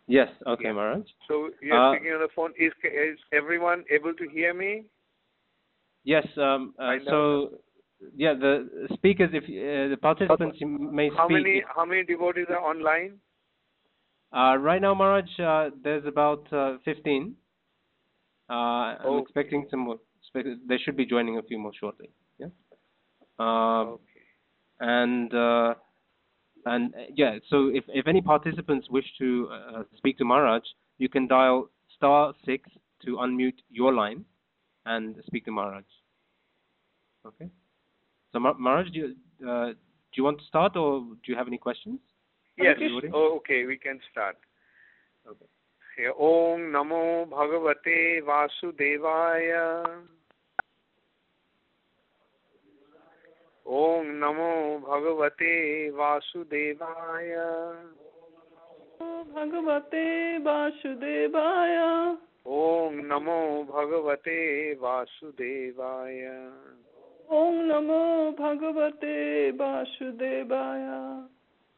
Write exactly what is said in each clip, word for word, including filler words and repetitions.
Yes. Okay, Yeah. Maharaj. So you're Uh, speaking on the phone. Is is everyone able to hear me? yes. Um, uh, Find out. so, yeah, the speakers, if uh, the participants may How speak. many If, how many devotees are online? uh, right now, Maharaj, uh, there's about uh, fifteen. Uh, I'm Okay. expecting some more. Expect- They should be joining a few more shortly. Yeah. Uh, Okay. and uh, and uh, yeah. So if if any participants wish to uh, speak to Maharaj, you can dial star six to unmute your line and speak to Maharaj. Okay. So Ma- Maharaj, do you, uh, do you want to start, or do you have any questions Yes. for the audience? Oh, okay. We can start. Okay. Yeah. Om Namo Bhagavate Vasudevaya. Om Namo Bhagavate Vasudevaya. Bhagavate Vasudevaya. Om Namo Bhagavate Vasudevaya. Om Namo Bhagavate Vasudevaya.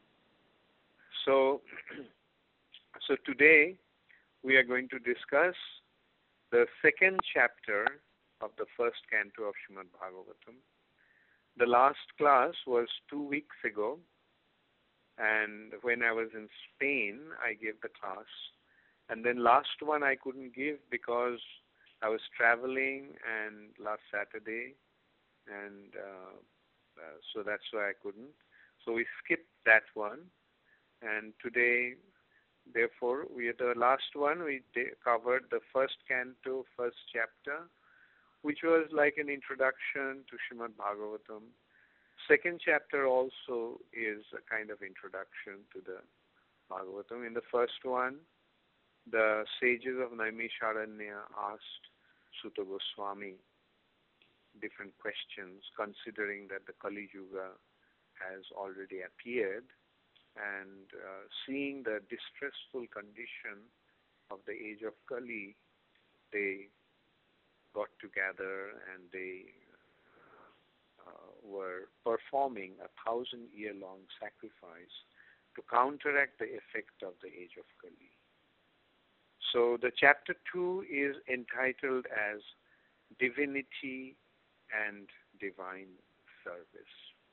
So, so today we are going to discuss the second chapter of the first canto of Srimad Bhagavatam. The last class was two weeks ago, and when I was in Spain, I gave the class. And then last one I couldn't give because I was traveling and last Saturday, and uh, uh, so that's why I couldn't. So we skipped that one, and today, therefore, we the last one we de- covered the first canto, first chapter, which was like an introduction to Srimad Bhagavatam. Second chapter also is a kind of introduction to the Bhagavatam. In the first one, the sages of Naimisharanya asked Sutta Goswami different questions, considering that the Kali Yuga has already appeared, and uh, seeing the distressful condition of the age of Kali, they got together and they uh, were performing a thousand-year-long sacrifice to counteract the effect of the age of Kali. So the chapter two is entitled as Divinity and Divine Service.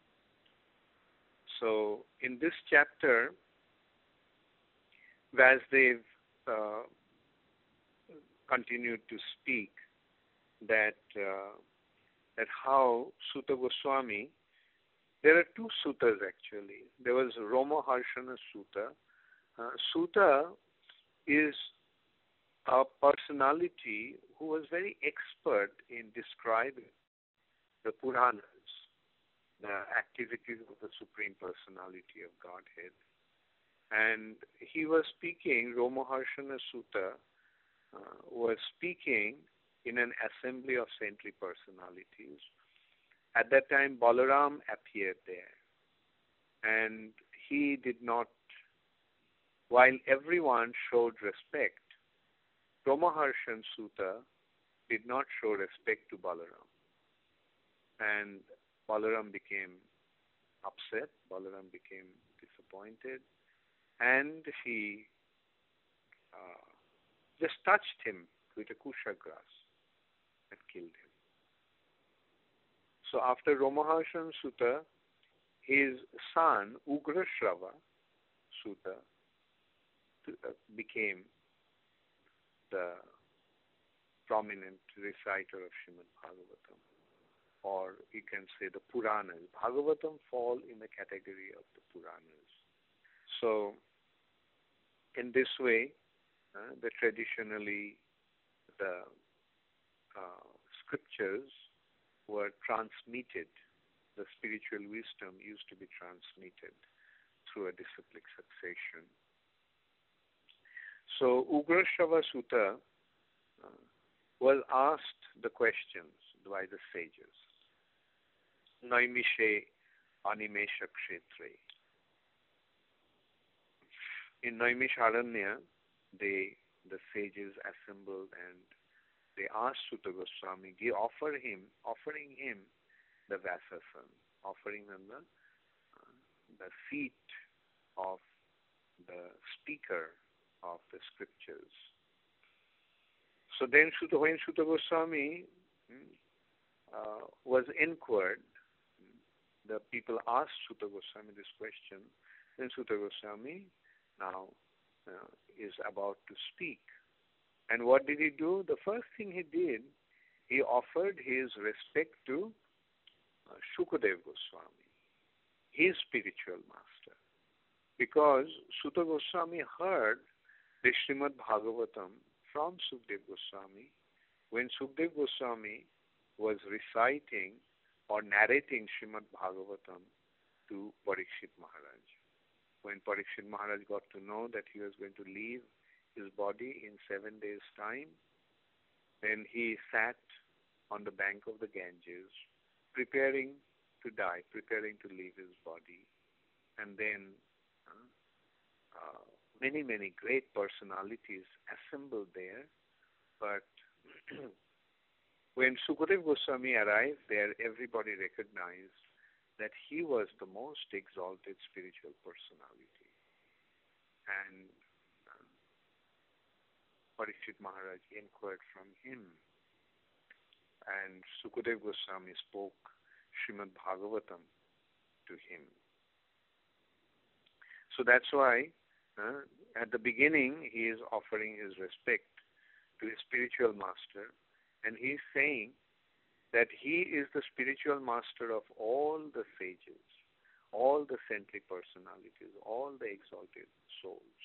So in this chapter, Vasudev uh, continued to speak that uh, that how Sutta Goswami, there are two suttas actually. There was Romaharshana Sutta. Uh, Sutta is a personality who was very expert in describing the Puranas, the activities of the Supreme Personality of Godhead. And he was speaking, Romaharshana Sutta uh, was speaking in an assembly of saintly personalities. At that time, Balaram appeared there. And he did not, while everyone showed respect, Romaharshan Sutta did not show respect to Balaram. And Balaram became upset, Balaram became disappointed, and he uh, just touched him with a kusha grass and killed him. So after Romaharshan Sutta, his son Ugrashrava Sutta became the prominent reciter of Srimad Bhagavatam, or you can say the Puranas. Bhagavatam fall in the category of the Puranas. So in this way, uh, the traditionally the uh, scriptures were transmitted. The spiritual wisdom used to be transmitted through a disciplic succession. So Ugrashrava Sutta uh, was asked the questions by the sages. Naimishe Animesha Kshetre. In Naimisharanya, they, the sages assembled and they asked Sutta Goswami, they offer him, offering him the Vyasasan, offering him the, uh, the seat of the speaker of the scriptures. So then, Sutta, when Sutta Goswami uh, was inquired, the people asked Sutta Goswami this question, then Sutta Goswami now uh, is about to speak. And what did he do? The first thing he did, he offered his respect to uh, Shukadev Goswami, his spiritual master. Because Sutta Goswami heard the Srimad Bhagavatam from Sukdev Goswami when Sukdev Goswami was reciting or narrating Srimad Bhagavatam to Parikshit Maharaj. When Parikshit Maharaj got to know that he was going to leave his body in seven days' time, then he sat on the bank of the Ganges, preparing to die, preparing to leave his body. And then uh, uh, many, many great personalities assembled there. But when Sukadev Goswami arrived there, everybody recognized that he was the most exalted spiritual personality. And uh, Parikshit Maharaj inquired from him. And Sukadev Goswami spoke Srimad Bhagavatam to him. So that's why uh, at the beginning he is offering his respect to his spiritual master, and he is saying that he is the spiritual master of all the sages, all the saintly personalities, all the exalted souls.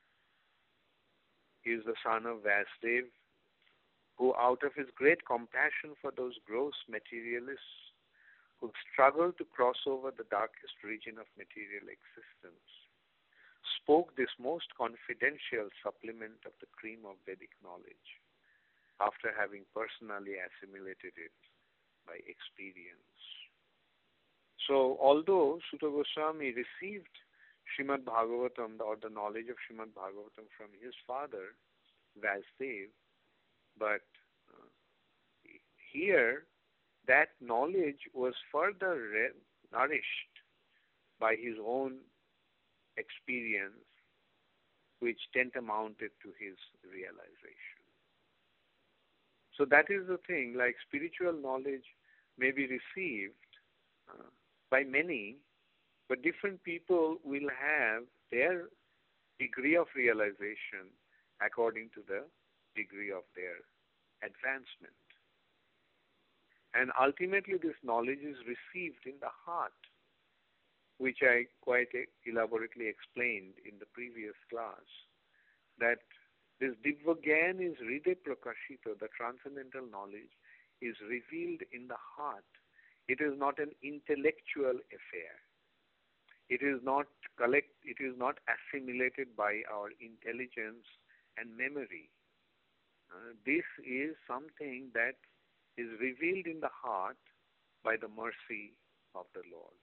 He is the son of Vasudev, who out of his great compassion for those gross materialists who struggle to cross over the darkest region of material existence, spoke this most confidential supplement of the cream of Vedic knowledge after having personally assimilated it by experience. So, although Sutta Goswami received Srimad Bhagavatam or the knowledge of Srimad Bhagavatam from his father, Vasudev, but uh, here that knowledge was further re- nourished by his own experience, which tantamounted to his realization. So that is the thing, like spiritual knowledge may be received uh, by many, but different people will have their degree of realization according to the degree of their advancement. And ultimately this knowledge is received in the heart, which I quite elaborately explained in the previous class, that this Divya Gyan is Hriday Prakashita, the transcendental knowledge is revealed in the heart. It is not an intellectual affair. It is not collect. It is not assimilated by our intelligence and memory. Uh, this is something that is revealed in the heart by the mercy of the Lord.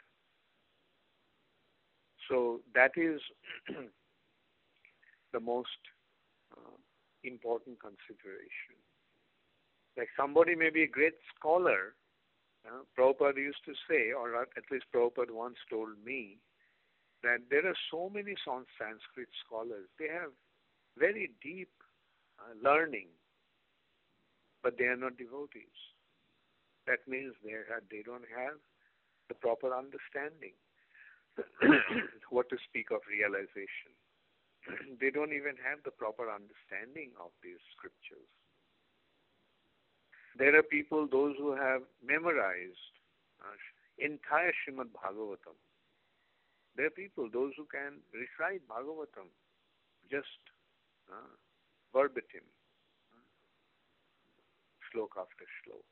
So that is the most uh, important consideration. Like somebody may be a great scholar. Uh, Prabhupada used to say, or at least Prabhupada once told me, that there are so many Sanskrit scholars. They have very deep uh, learning, but they are not devotees. That means they have, they don't have the proper understanding. What to speak of realization. They don't even have the proper understanding of these scriptures. There are people, those who have memorized uh, entire Srimad Bhagavatam. There are people, those who can recite Bhagavatam just uh, verbatim, uh, slok after slok.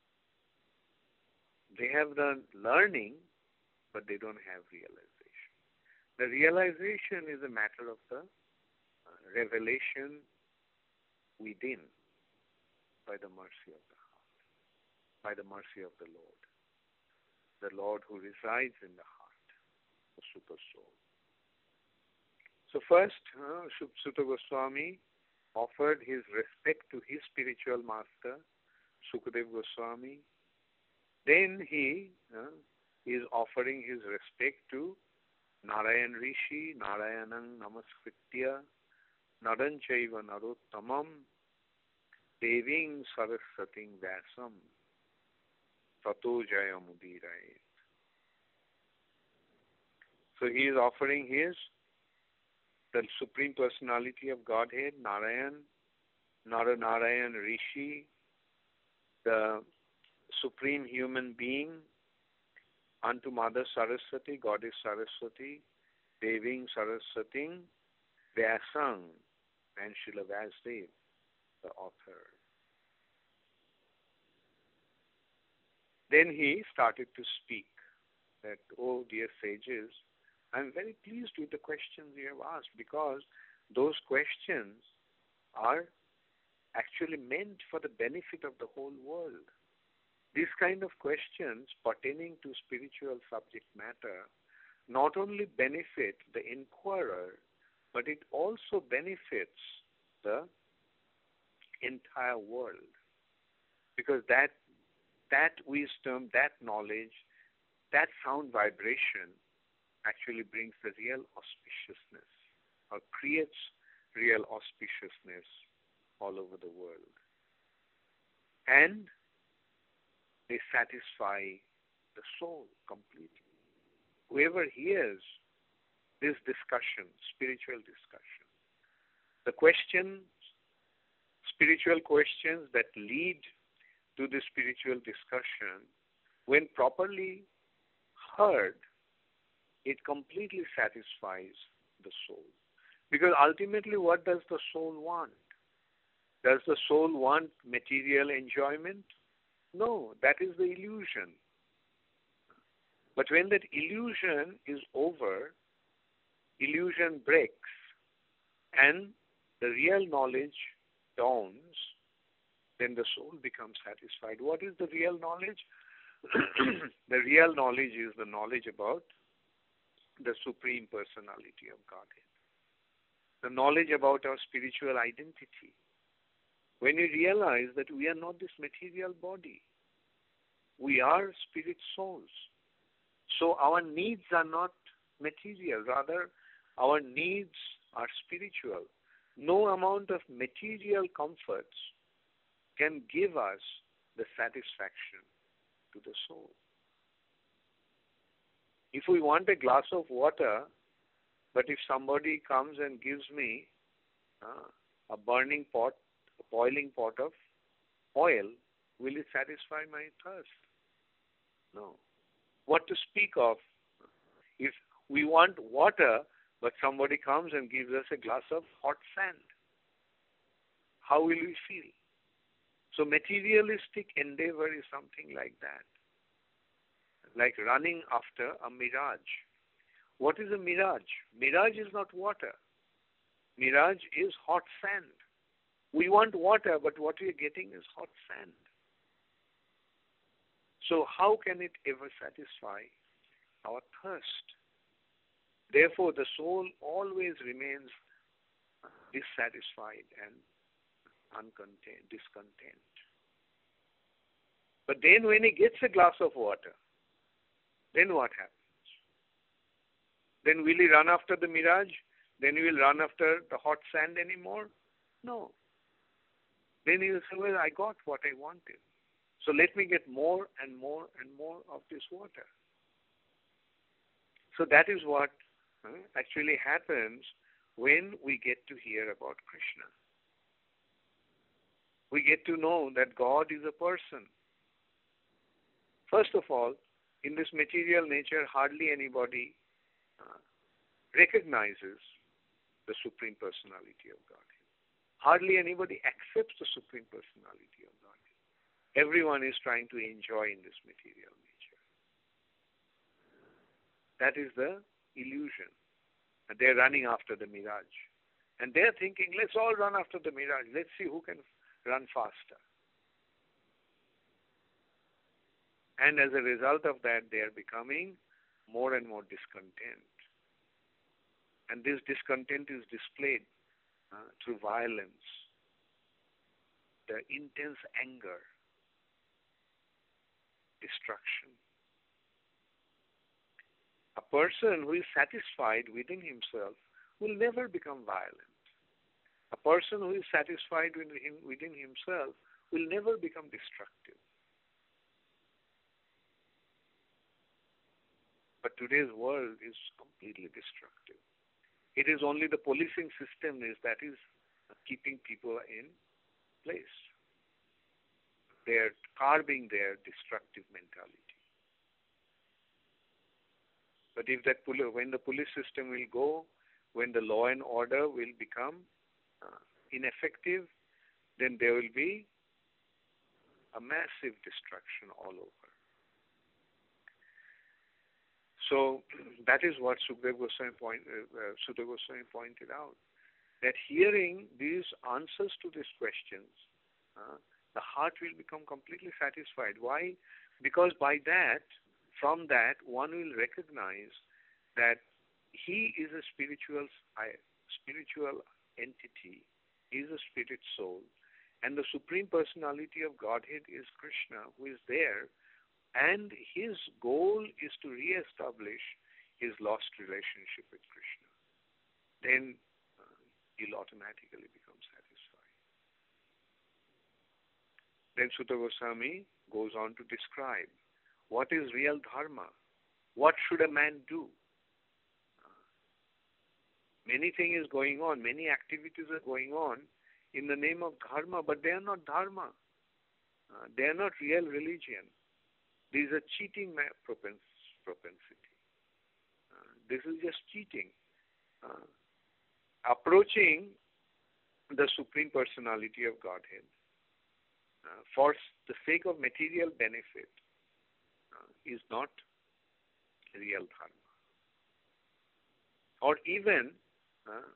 They have the learning, but they don't have realization. The realization is a matter of the uh, revelation within by the mercy of the heart, by the mercy of the Lord, the Lord who resides in the heart, the super soul. So first, uh, Sutta Goswami offered his respect to his spiritual master, Sukadev Goswami. Then he uh, is offering his respect to Narayan Rishi, Narayanang Namaskritya, naranchaiva narottamam deving saraswating vyasam tato jayamudirayet. So he is offering his, the Supreme Personality of Godhead, Narayan, Naranarayan Rishi, the Supreme Human Being, unto Mother Saraswati, Goddess Saraswati, Deving Saraswating, Vyasang, and Srila Vyasadeva, the author. Then he started to speak that, oh dear sages, I am very pleased with the questions you have asked, because those questions are actually meant for the benefit of the whole world. These kind of questions pertaining to spiritual subject matter not only benefit the inquirer, but it also benefits the entire world. Because that that wisdom, that knowledge, that sound vibration actually brings the real auspiciousness or creates real auspiciousness all over the world. And they satisfy the soul completely. Whoever hears this discussion, spiritual discussion, the questions, spiritual questions that lead to the spiritual discussion, when properly heard, it completely satisfies the soul. Because ultimately, what does the soul want? Does the soul want material enjoyment? No, that is the illusion. But when that illusion is over, illusion breaks, and the real knowledge dawns, then the soul becomes satisfied. What is the real knowledge? The real knowledge is the knowledge about the Supreme Personality of Godhead. The knowledge about our spiritual identity. When we realize that we are not this material body, we are spirit souls. So our needs are not material, rather our needs are spiritual. No amount of material comforts can give us the satisfaction to the soul. If we want a glass of water, but if somebody comes and gives me uh, a burning pot, a boiling pot of oil, will it satisfy my thirst? No. What to speak of if we want water, but somebody comes and gives us a glass of hot sand? How will we feel? So materialistic endeavor is something like that. Like running after a mirage. What is a mirage? Mirage is not water. Mirage is hot sand. We want water, but what we are getting is hot sand. So how can it ever satisfy our thirst? Therefore, the soul always remains dissatisfied and uncontent, discontent. But then when he gets a glass of water, then what happens? Then will he run after the mirage? Then he will run after the hot sand anymore? No. Then he will say, well, I got what I wanted. So let me get more and more and more of this water. So that is what uh, actually happens when we get to hear about Krishna. We get to know that God is a person. First of all, in this material nature, hardly anybody uh, recognizes the Supreme Personality of Godhead. Hardly anybody accepts the Supreme Personality of Godhead. Everyone is trying to enjoy in this material nature. That is the illusion. And they're running after the mirage. And they're thinking, let's all run after the mirage. Let's see who can run faster. And as a result of that, they are becoming more and more discontent. And this discontent is displayed uh, through violence, the intense anger, destruction. A person who is satisfied within himself will never become violent. A person who is satisfied within, him, within himself will never become destructive. But today's world is completely destructive. It is only the policing system is that is keeping people in place. They're curbing their destructive mentality. But if that poli- when the police system will go, when the law and order will become uh, ineffective, then there will be a massive destruction all over. So that is what Sukadeva Goswami, point, uh, Sutta Goswami pointed out, that hearing these answers to these questions, uh, the heart will become completely satisfied. Why? Because by that, from that, one will recognize that he is a spiritual, spiritual entity, he is a spirit soul, and the Supreme Personality of Godhead is Krishna, who is there, and his goal is to re-establish his lost relationship with Krishna. Then uh, he'll automatically become satisfied. Then Sutta Goswami goes on to describe what is real dharma. What should a man do? Uh, many things is going on, many activities are going on in the name of dharma, but they are not dharma. Uh, they are not real religion. These are cheating propensity. Uh, this is just cheating. Uh, approaching the Supreme Personality of Godhead uh, for the sake of material benefit uh, is not real dharma. Or even uh,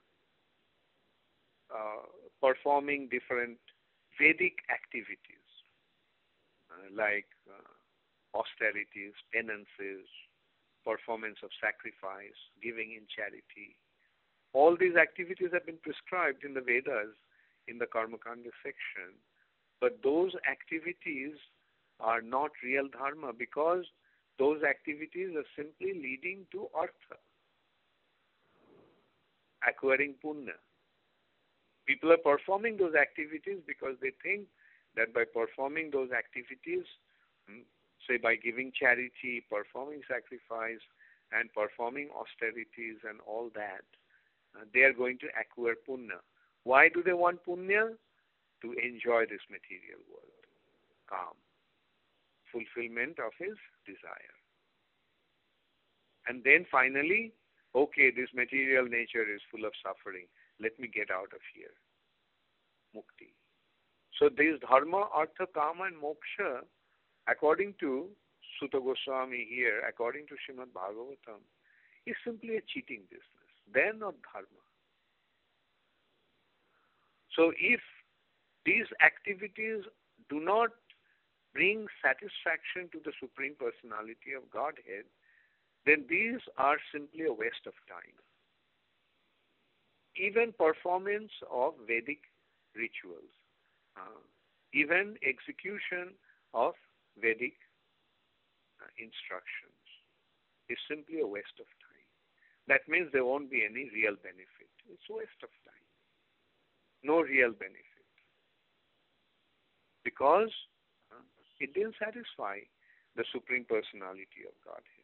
uh, performing different Vedic activities uh, like uh, austerities, penances, performance of sacrifice, giving in charity. All these activities have been prescribed in the Vedas in the Karmakanda section, but those activities are not real dharma because those activities are simply leading to artha, acquiring punya. People are performing those activities because they think that by performing those activities, hmm, say by giving charity, performing sacrifice, and performing austerities and all that, uh, they are going to acquire punya. Why do they want punya? To enjoy this material world, calm, fulfillment of his desire. And then finally, okay, this material nature is full of suffering. Let me get out of here. Mukti. So this dharma, artha, kama, and moksha, according to Sutta Goswami here, according to Srimad Bhagavatam, is simply a cheating business. They are not dharma. So if these activities do not bring satisfaction to the Supreme Personality of Godhead, then these are simply a waste of time. Even performance of Vedic rituals, uh, even execution of Vedic uh, instructions is simply a waste of time. That means there won't be any real benefit. It's a waste of time. No real benefit. Because uh, it didn't satisfy the Supreme Personality of Godhead.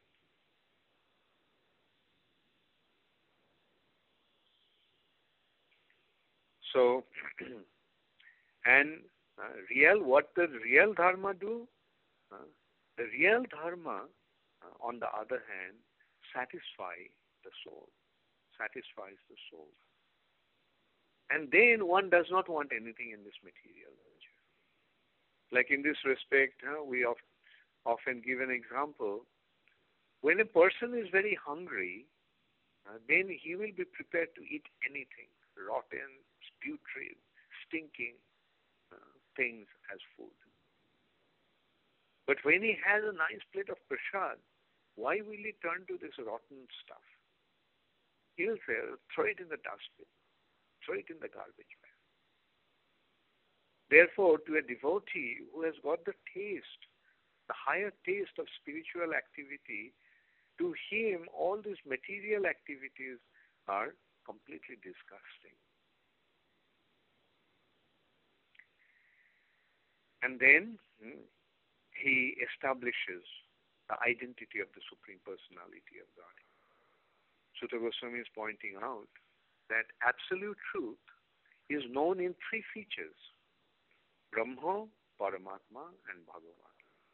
So, and uh, real, what the real dharma do? Uh, the real dharma, uh, on the other hand, satisfy the soul, satisfies the soul. And then one does not want anything in this material nature. Like in this respect, uh, we of, often give an example. When a person is very hungry, uh, then he will be prepared to eat anything, rotten, putrid, stinking uh, things as food. But when he has a nice plate of prasad, why will he turn to this rotten stuff? He'll say, throw it in the dustbin, throw it in the garbage bag. Therefore, to a devotee who has got the taste, the higher taste of spiritual activity, to him all these material activities are completely disgusting. And then hmm, he establishes the identity of the Supreme Personality of God. Sutta Goswami is pointing out that absolute truth is known in three features: Brahma, Paramatma, and Bhagavan.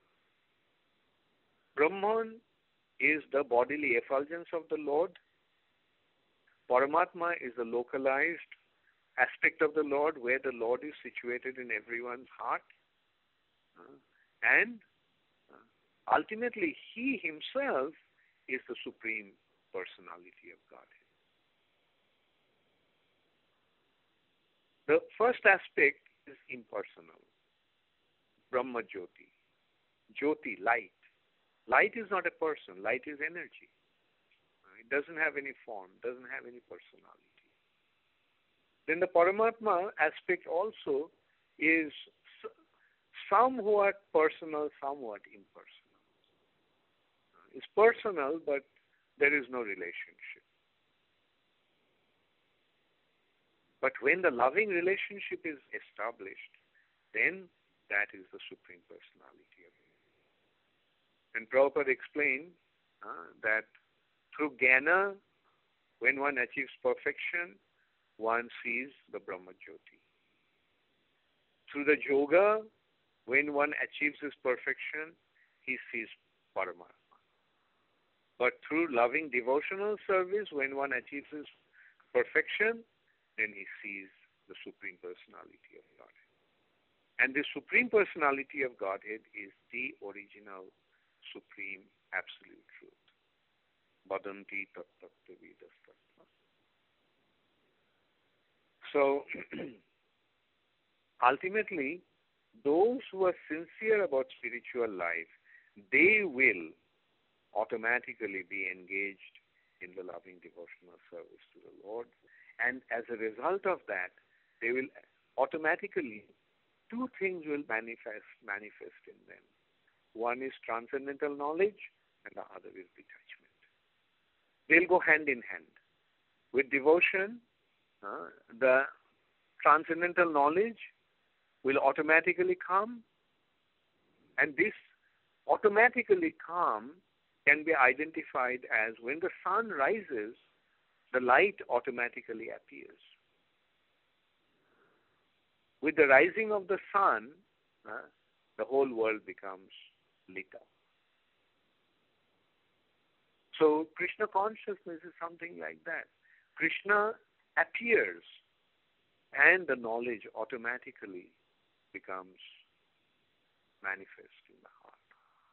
Brahman is the bodily effulgence of the Lord. Paramatma is the localized aspect of the Lord, where the Lord is situated in everyone's heart. Uh, and uh, ultimately, he himself is the Supreme Personality of Godhead. The first aspect is impersonal. Brahma Jyoti. Jyoti, light. Light is not a person. Light is energy. It doesn't have any form, doesn't have any personality. Then the Paramatma aspect also is somewhat personal, somewhat impersonal. It's personal, but there is no relationship. But when the loving relationship is established, then that is the Supreme Personality of God. And Prabhupada explained uh, that through Jnana, when one achieves perfection, one sees the Brahma Jyoti. Through the yoga, when one achieves his perfection, he sees Paramatma. But through loving devotional service, when one achieves his perfection, then he sees the Supreme Personality of Godhead. And the Supreme Personality of Godhead is the original, supreme, absolute truth. Badanti tat tattva vidas tattva. So, ultimately, those who are sincere about spiritual life, they will automatically be engaged in the loving devotional service to the Lord. And as a result of that, they will automatically, two things will manifest, manifest in them. One is transcendental knowledge, and the other is detachment. They'll go hand in hand. With devotion, uh, the transcendental knowledge will automatically come, and this automatically come can be identified as when the sun rises, the light automatically appears. With the rising of the sun, uh, the whole world becomes lit up. So Krishna consciousness is something like that. Krishna appears and the knowledge automatically becomes manifest in the heart.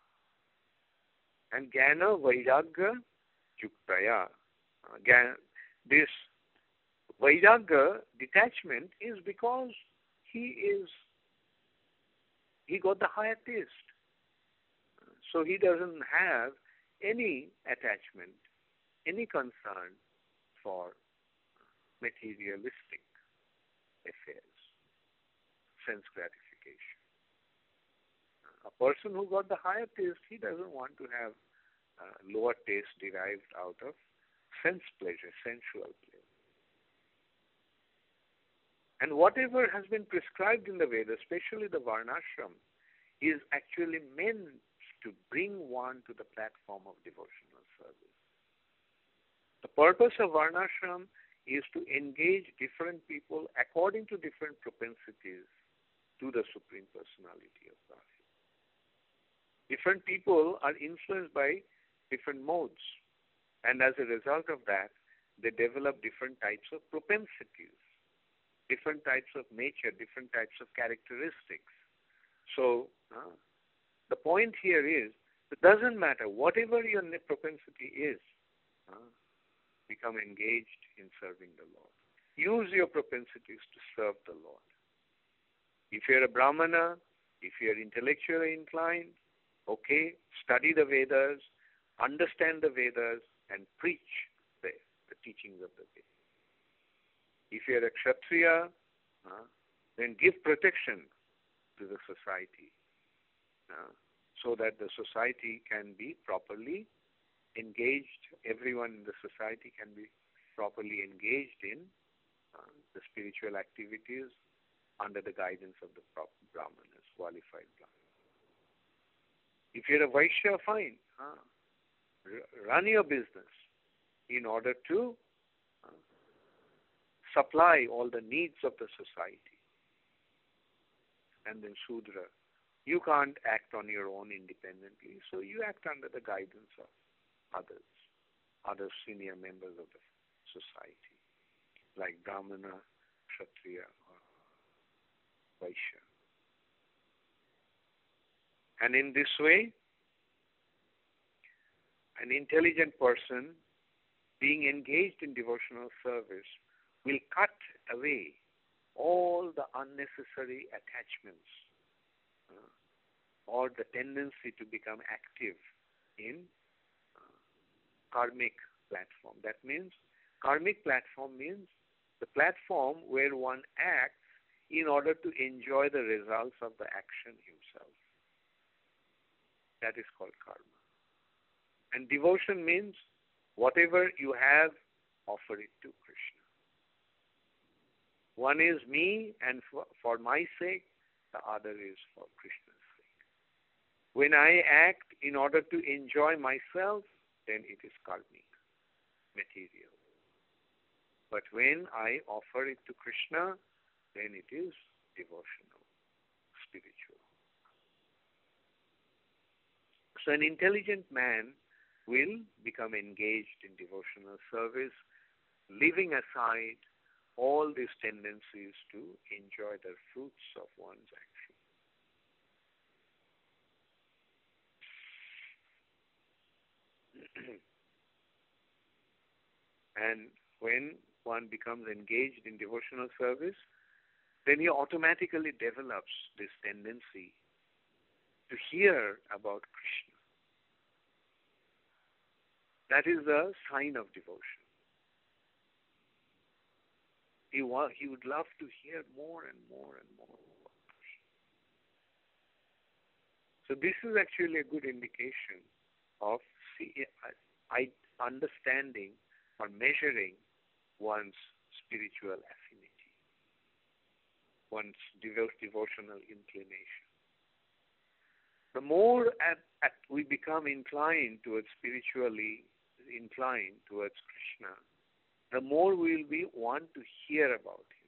And Jnana Vairagya Yuktaya. Uh, this Vairagya, detachment, is because he is, he got the higher taste. So he doesn't have any attachment, any concern for materialistic affairs, sense gratification. A person who got the higher taste, he doesn't want to have uh, lower taste derived out of sense pleasure, sensual pleasure. And whatever has been prescribed in the Vedas, especially the Varnashram, is actually meant to bring one to the platform of devotional service. The purpose of Varnashram is to engage different people according to different propensities to the Supreme Personality of God. Different people are influenced by different modes, and as a result of that, they develop different types of propensities, different types of nature, different types of characteristics. So, uh, the point here is, it doesn't matter, whatever your propensity is, uh, become engaged in serving the Lord. Use your propensities to serve the Lord. If you're a Brahmana, if you're intellectually inclined, okay, study the Vedas, understand the Vedas, and preach the, the teachings of the Vedas. If you're a Kshatriya, uh, then give protection to the society, uh, so that the society can be properly engaged, everyone in the society can be properly engaged in uh, the spiritual activities under the guidance of the Brahmanas. qualified Brahmin. If you're a Vaishya, fine. Huh? R- run your business in order to uh, supply all the needs of the society. And then Shudra, you can't act on your own independently, so you act under the guidance of others, other senior members of the society, like Brahmana, Kshatriya, or Vaishya. And in this way, an intelligent person being engaged in devotional service will cut away all the unnecessary attachments uh, or the tendency to become active in uh, karmic platform. That means, karmic platform means the platform where one acts in order to enjoy the results of the action himself. That is called karma. And devotion means whatever you have, offer it to Krishna. One is me, and for, for my sake, the other is for Krishna's sake. When I act in order to enjoy myself, then it is karmic, material. But when I offer it to Krishna, then it is devotional, spiritual. So an intelligent man will become engaged in devotional service, leaving aside all these tendencies to enjoy the fruits of one's action. And when one becomes engaged in devotional service, then he automatically develops this tendency to hear about Krishna. That is a sign of devotion. He, wa- he would love to hear more and more and more about Krishna. So this is actually a good indication of see, I, understanding or measuring one's spiritual affinity, one's devo- devotional inclination. The more at, at we become inclined towards spiritually inclined towards Krishna, the more we will be want to hear about him.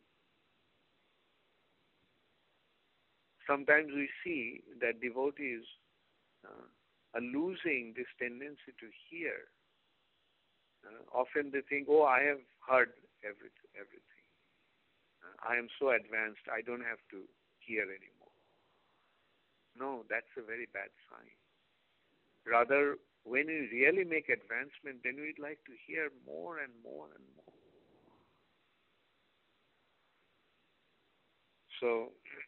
Sometimes we see that devotees uh, are losing this tendency to hear. Uh, often they think, oh, I have heard everything. everything. Uh, I am so advanced, I don't have to hear anymore. No, that's a very bad sign. Rather, when we really make advancement, then we'd like to hear more and more and more. So,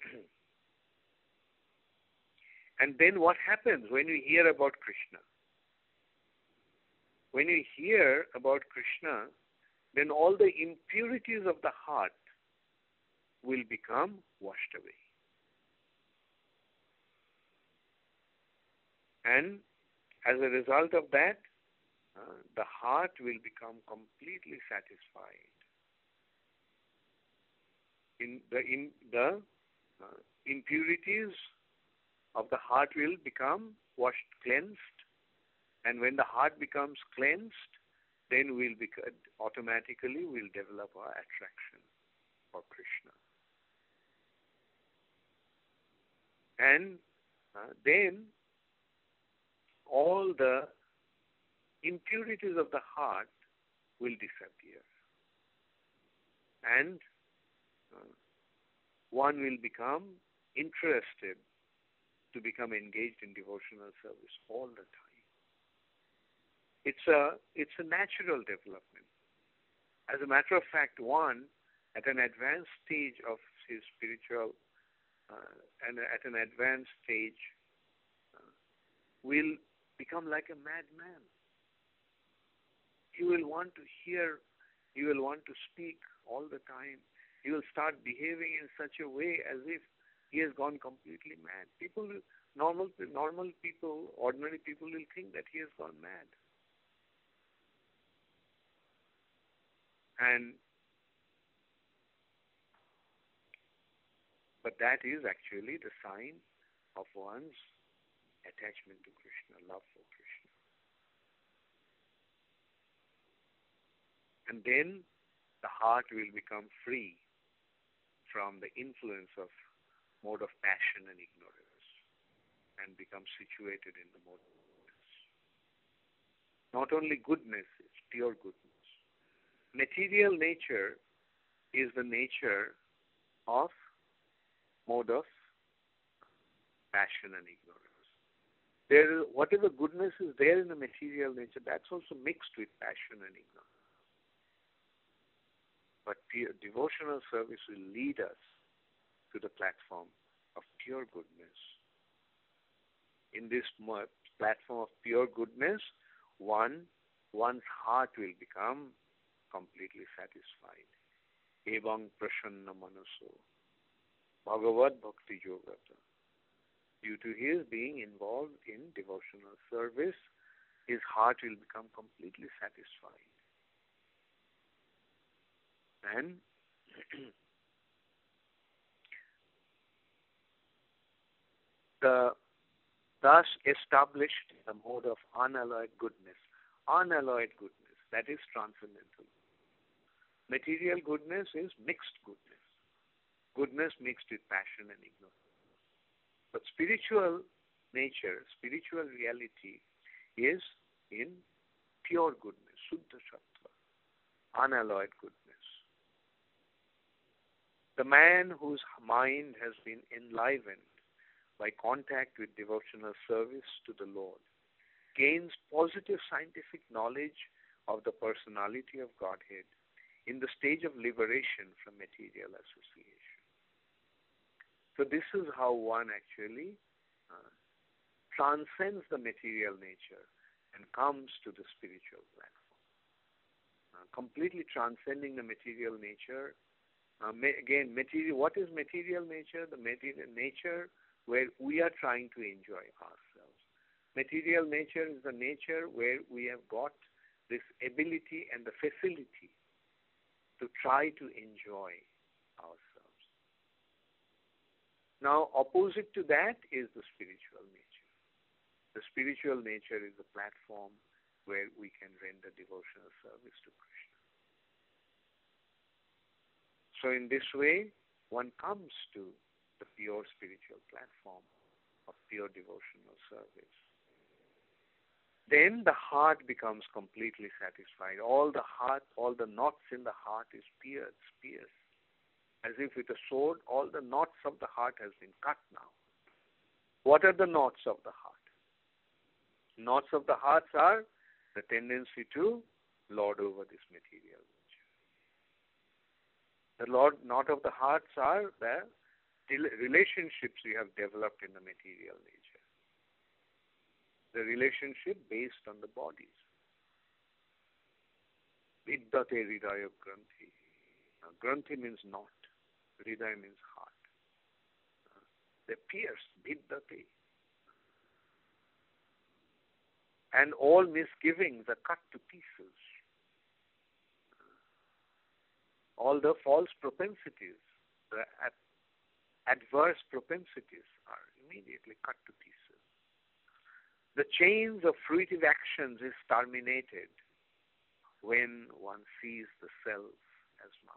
and then what happens when we hear about Krishna? When we hear about Krishna, then all the impurities of the heart will become washed away. And as a result of that, uh, the heart will become completely satisfied. In the in the uh, impurities of the heart will become washed, cleansed, and when the heart becomes cleansed, then we'll be automatically we'll develop our attraction for Krishna, and uh, then all the impurities of the heart will disappear, and uh, one will become interested to become engaged in devotional service all the time. It's a it's a natural development. As a matter of fact, one at an advanced stage of his spiritual uh, and at an advanced stage uh, will become like a madman. He will want to hear, he will want to speak all the time. He will start behaving in such a way as if he has gone completely mad. People, normal, normal people, ordinary people will think that he has gone mad. And but that is actually the sign of one's attachment to Krishna, love for Krishna. And then the heart will become free from the influence of mode of passion and ignorance and become situated in the mode of goodness. Not only goodness, it's pure goodness. Material nature is the nature of mode of passion and ignorance. There is, whatever goodness is there in the material nature, that's also mixed with passion and ignorance. But pure, devotional service will lead us to the platform of pure goodness. In this platform of pure goodness, one, one's heart will become completely satisfied. Evang prashanna manaso bhagavad bhakti yogata. Due to his being involved in devotional service, his heart will become completely satisfied. And the thus established the mode of unalloyed goodness. Unalloyed goodness, that is transcendental. Material goodness is mixed goodness. Goodness mixed with passion and ignorance. But spiritual nature, spiritual reality is in pure goodness, Suddha Sattva, unalloyed goodness. The man whose mind has been enlivened by contact with devotional service to the Lord gains positive scientific knowledge of the personality of Godhead in the stage of liberation from material association. So this is how one actually uh, transcends the material nature and comes to the spiritual platform. Uh, completely transcending the material nature. Uh, ma- again, material. What is material nature? The material nature where we are trying to enjoy ourselves. Material nature is the nature where we have got this ability and the facility to try to enjoy ourselves. Now, opposite to that is the spiritual nature. The spiritual nature is the platform where we can render devotional service to Krishna. So in this way, one comes to the pure spiritual platform of pure devotional service. Then the heart becomes completely satisfied. All the heart, all the knots in the heart is pierced, pierced. As if with a sword, all the knots of the heart has been cut now. What are the knots of the heart? Knots of the hearts are the tendency to lord over this material nature. The lord, knot of the hearts are the relationships we have developed in the material nature. The relationship based on the bodies. Viddate hridaya granthi. Now, granthi means knot. Hridaya means heart. Uh, they pierce, viddate. And all misgivings are cut to pieces. All the false propensities, the ad- adverse propensities are immediately cut to pieces. The chains of fruitive actions is terminated when one sees the self as master.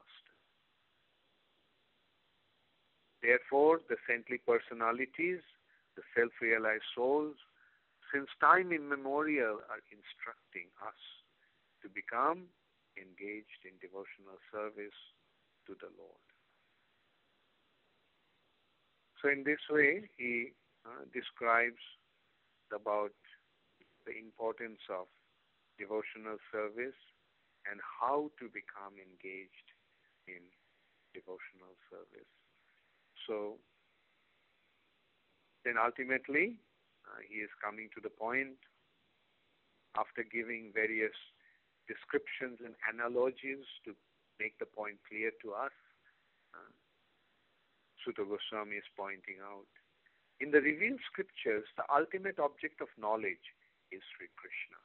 Therefore, the saintly personalities, the self-realized souls, since time immemorial are instructing us to become engaged in devotional service to the Lord. So in this way, he uh, describes about the importance of devotional service and how to become engaged in devotional service. So then ultimately, uh, he is coming to the point, after giving various descriptions and analogies to make the point clear to us, uh, Sutta Goswami is pointing out, in the revealed scriptures, the ultimate object of knowledge is Sri Krishna.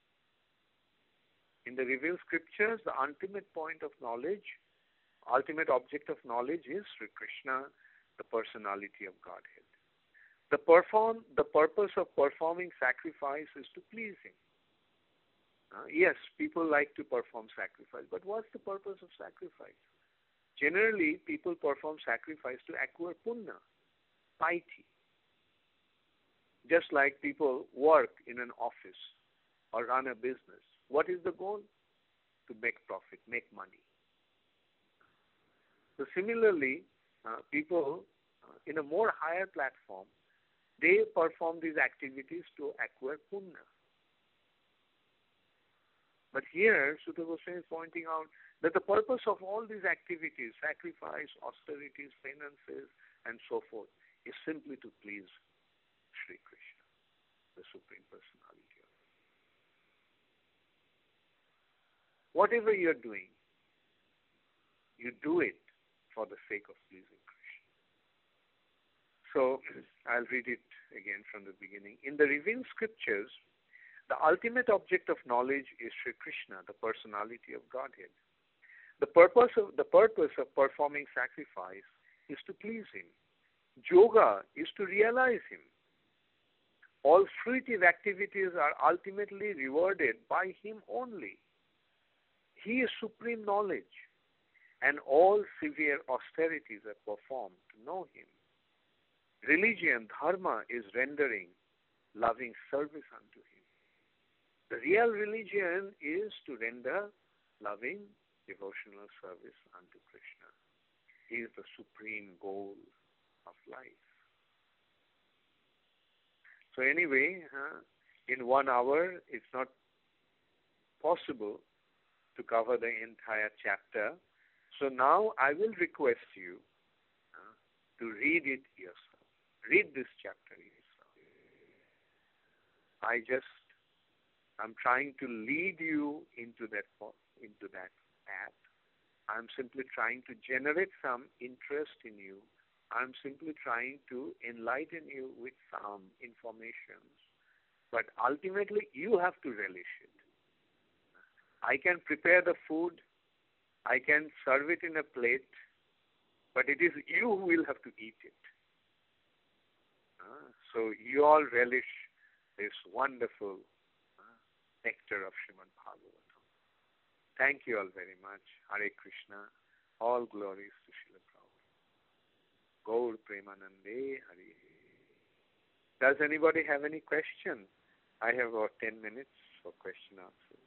In the revealed scriptures, the ultimate point of knowledge, ultimate object of knowledge is Sri Krishna, the personality of Godhead. The perform the purpose of performing sacrifice is to please him. Uh, yes, people like to perform sacrifice, but what's the purpose of sacrifice? Generally, people perform sacrifice to acquire punya, piety. Just like people work in an office or run a business. What is the goal? To make profit, make money. So similarly, uh, people uh, in a more higher platform, they perform these activities to acquire punya. But here, Sutta Goswami is pointing out that the purpose of all these activities, sacrifice, austerities, penances, and so forth, is simply to please Sri Krishna, the Supreme Personality of God. Whatever you're doing, you do it for the sake of pleasing Krishna. So, I'll read it again from the beginning. In the revealed scriptures, the ultimate object of knowledge is Sri Krishna, the personality of Godhead. The purpose of, the purpose of performing sacrifice is to please him. Yoga is to realize him. All fruitive activities are ultimately rewarded by him only. He is supreme knowledge, and all severe austerities are performed to know him. Religion, dharma, is rendering loving service unto him. The real religion is to render loving devotional service unto Krishna. He is the supreme goal of life. So anyway, uh, in one hour, it's not possible to cover the entire chapter. So now I will request you uh, to read it yourself. Read this chapter yourself. I just I'm trying to lead you into that into that path. I'm simply trying to generate some interest in you. I'm simply trying to enlighten you with some informations. But ultimately, you have to relish it. I can prepare the food. I can serve it in a plate. But it is you who will have to eat it. Uh, so you all relish this wonderful nectar of Srimad Bhagavatam. Thank you all very much. Hare Krishna. All glories to Srila Prabhupada. Gaur Premanande Hare. Does anybody have any question? I have about ten minutes for question answers.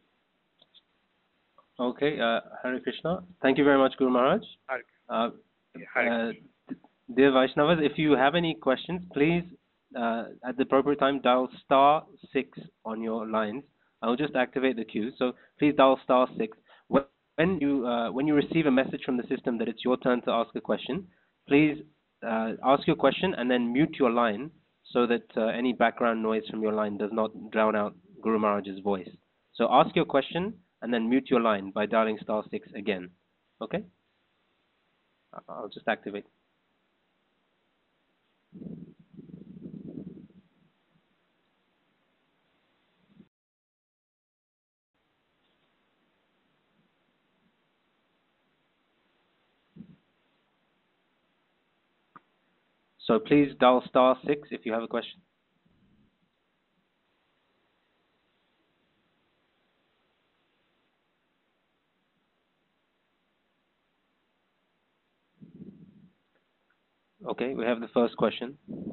Okay, uh, Hare Krishna. Thank you very much, Guru Maharaj. Hare, Uh, yeah, Hare uh, dear Vaishnavas, if you have any questions, please Uh, at the appropriate time, dial star six on your lines. I'll just activate the queue. So please dial star six. When you uh, when you receive a message from the system that it's your turn to ask a question, please uh, ask your question and then mute your line so that uh, any background noise from your line does not drown out Guru Maharaj's voice. So ask your question and then mute your line by dialing star six again. Okay? I'll just activate. So please dial star six if you have a question. Okay, we have the first question.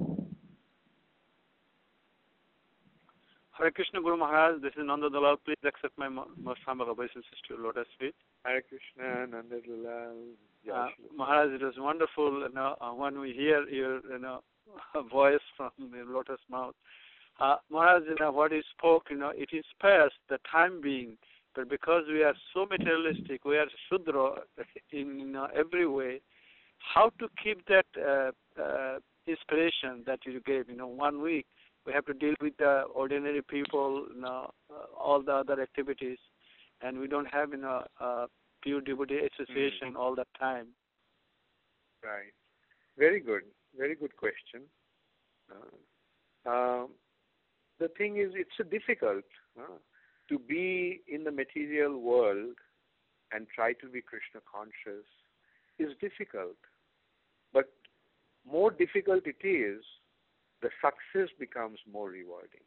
Hare Krishna Guru Maharaj, this is Nanda Dalal. Please accept my most humble obeisances to Lotus feet. Hare Krishna, Nanda Dalal. Uh, Maharaj, it was wonderful, you know, uh, when we hear your, you know, voice from the Lotus mouth. Uh, Maharaj, you know, what you spoke, you know, it inspires the time being, but because we are so materialistic, we are Shudra in, you know, every way. How to keep that uh, uh, inspiration that you gave, you know, one week. We have to deal with the ordinary people, you know, uh, all the other activities, and we don't have, you know, uh, pure devotee association mm-hmm. all the time. Right. Very good. Very good question. Uh, um, the thing is, it's a difficult uh, to be in the material world and try to be Krishna conscious is difficult. But more difficult it is the success becomes more rewarding.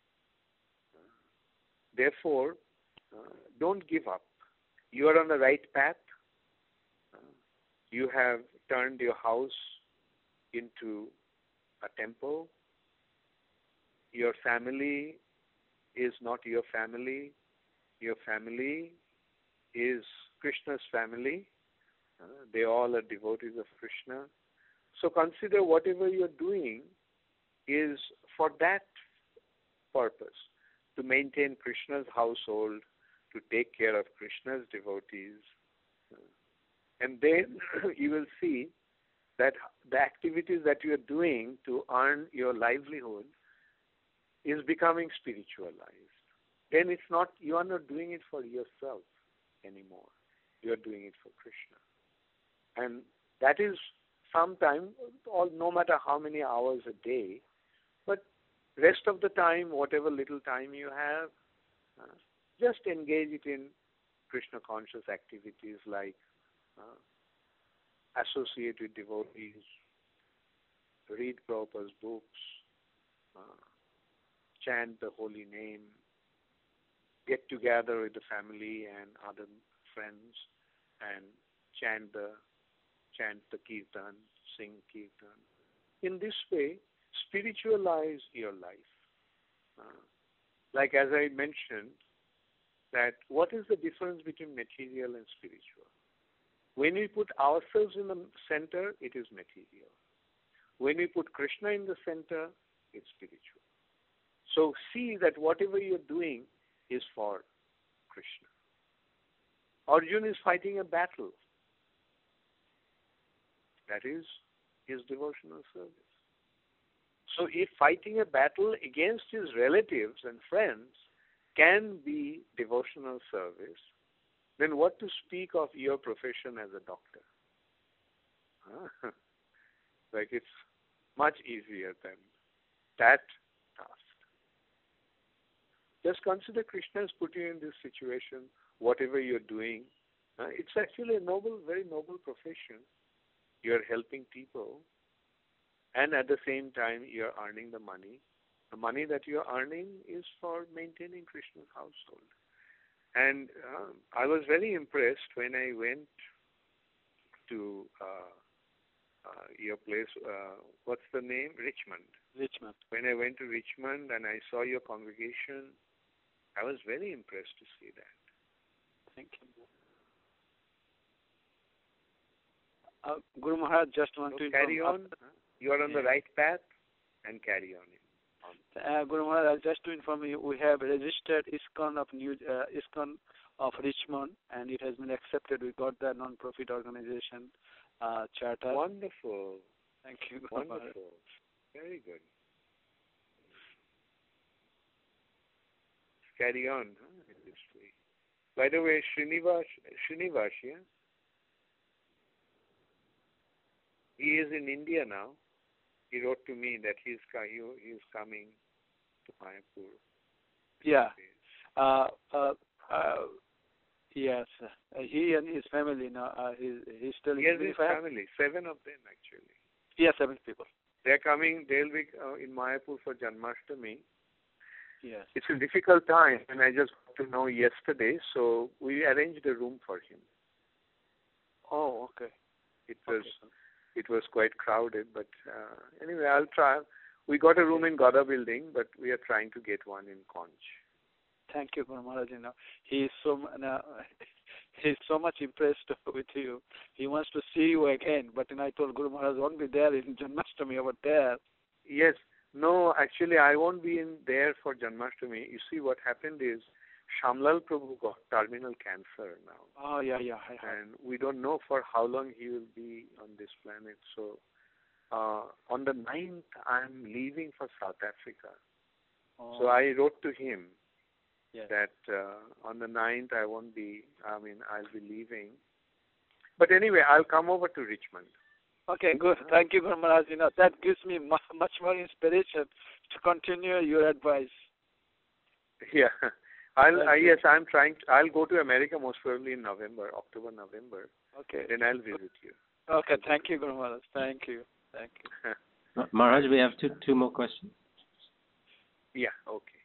Therefore, uh, don't give up. You are on the right path. Uh, you have turned your house into a temple. Your family is not your family. Your family is Krishna's family. Uh, they all are devotees of Krishna. So consider whatever you're doing is for that purpose, to maintain Krishna's household, to take care of Krishna's devotees. And then you will see that the activities that you are doing to earn your livelihood is becoming spiritualized. Then it's not, you are not doing it for yourself anymore. You are doing it for Krishna. And that is sometime, or no matter how many hours a day, but rest of the time, whatever little time you have, uh, just engage it in Krishna conscious activities like uh, associate with devotees, read Prabhupada's books, uh, chant the holy name, get together with the family and other friends and chant the chant the kirtan, sing kirtan. In this way, spiritualize your life. Uh, like as I mentioned, that what is the difference between material and spiritual? When we put ourselves in the center, it is material. When we put Krishna in the center, it's spiritual. So see that whatever you're doing is for Krishna. Arjuna is fighting a battle. That is his devotional service. So if fighting a battle against his relatives and friends can be devotional service, then what to speak of your profession as a doctor? Huh? Like it's much easier than that task. Just consider Krishna has put you in this situation, whatever you're doing. Uh, it's actually a noble, very noble profession. You're helping people, and at the same time, you're earning the money. The money that you're earning is for maintaining Krishna's household. And uh, I was very impressed when I went to uh, uh, your place, uh, what's the name? Richmond. Richmond. When I went to Richmond and I saw your congregation, I was very impressed to see that. Thank you. Uh, Guru Maharaj, just want so to carry on. After, you are on yeah. the right path, and carry on. Uh, Guru Maharaj, just to inform you, we have registered ISKCON of New uh, ISKCON of Richmond, and it has been accepted. We got the non-profit organization uh, charter. Wonderful. Thank you, Guru Wonderful. Maharaj. Very good. Carry on huh, in this way. By the way, Srinivas, Srinivas, yeah? He is in India now. He wrote to me that he's he is coming to Mayapur. Yeah. Uh, uh, uh, yes. Uh, he and his family, you know, uh, he, he's still... He has his family, seven of them actually. Yeah, seven people. They're coming, they'll be uh, in Mayapur for Janmashtami. Yes. It's a difficult time, and I just got to know yesterday, so we arranged a room for him. Oh, okay. It was... Okay. It was quite crowded, but uh, anyway, I'll try. We got a room in Gada building, but we are trying to get one in Conch. Thank you, Guru Maharaj. You know, he is so uh, he's so much impressed with you. He wants to see you again, but then I told Guru Maharaj won't be there in Janmashtami over there. Yes, no, actually, I won't be in there for Janmashtami. You see, what happened is Shamlal Prabhu got terminal cancer now. Oh, yeah, yeah. I and we don't know for how long he will be on this planet. So uh, on the ninth, I'm leaving for South Africa. Oh. So I wrote to him yes. that uh, on the ninth, I won't be, I mean, I'll be leaving. But anyway, I'll come over to Richmond. Okay, good. Thank you, Guru Maharaj. You know, that gives me much more inspiration to continue your advice. Yeah. I'll, I, yes, I'm trying to, I'll go to America most probably in November, October, November. Okay. Then I'll visit you. Okay, thank you, Guru Maharaj. Thank you. Thank you. Uh, Maharaj, we have two two more questions. Yeah, okay.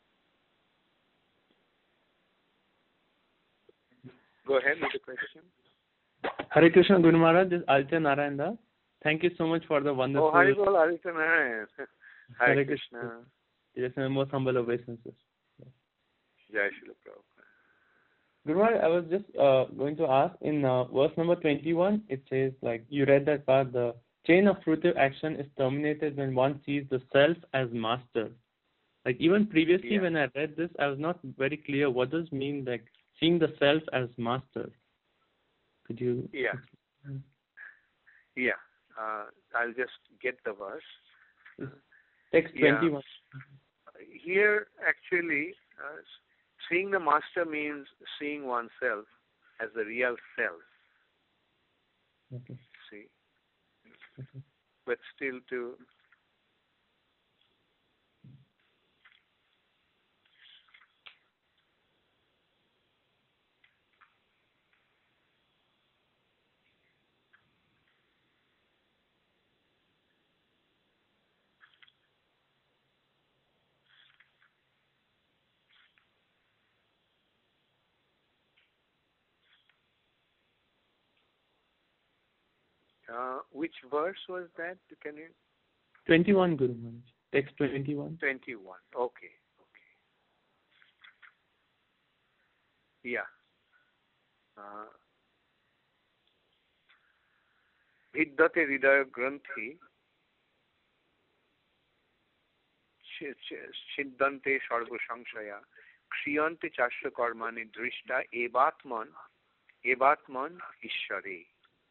Go ahead with the question. Hare Krishna, Guru Maharaj, this is Alcha Narayana. Thank you so much for the wonderful... Oh, Hare Bol, Hare Krishna. Hare, Hare Krishna. Krishna. Yes, my most humble obeisances. Jai Srila Prabhupada. Guru Maharaj, I was just uh, going to ask, in uh, verse number twenty-one, it says, like, you read that part, the chain of fruitive action is terminated when one sees the self as master. Like, even previously Yeah. when I read this, I was not very clear what does mean, like, seeing the self as master. Could you... Yeah. Yeah. Uh, I'll just get the verse. Text Yeah. twenty-one. Here, actually, uh, seeing the master means seeing oneself as the real self. Okay. See? Okay. But still to... Uh, which verse was that? Can you... twenty-one, Guru Maharaj. Text twenty-one. twenty-one. Okay. Okay. Yeah. Uh, Viddhate hridaya granthi siddhante sarva samshaya kshiyante chasya karmani drishta evatman evatman ishare.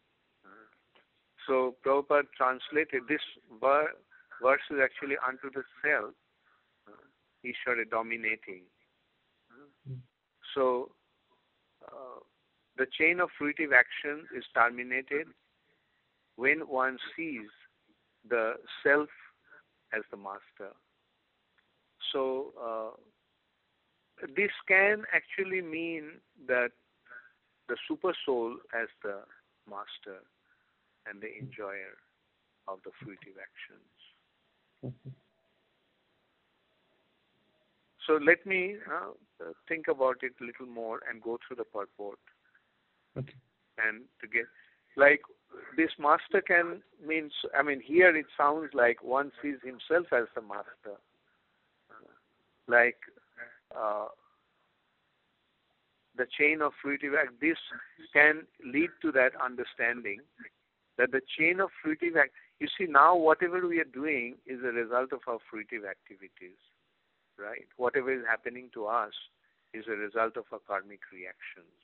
So Prabhupada translated this ver- verse is actually unto the self, uh, Ishvara dominating. Uh, so uh, the chain of fruitive action is terminated when one sees the self as the master. So uh, this can actually mean that the super soul as the master and the enjoyer of the fruitive actions. Okay. So let me uh, think about it a little more and go through the purport. Okay. And to get, like, this master can mean, I mean, here it sounds like one sees himself as the master. Uh, like, uh, the chain of fruitive act, this can lead to that understanding that the chain of fruitive act, you see now whatever we are doing is a result of our fruitive activities, right? Whatever is happening to us is a result of our karmic reactions.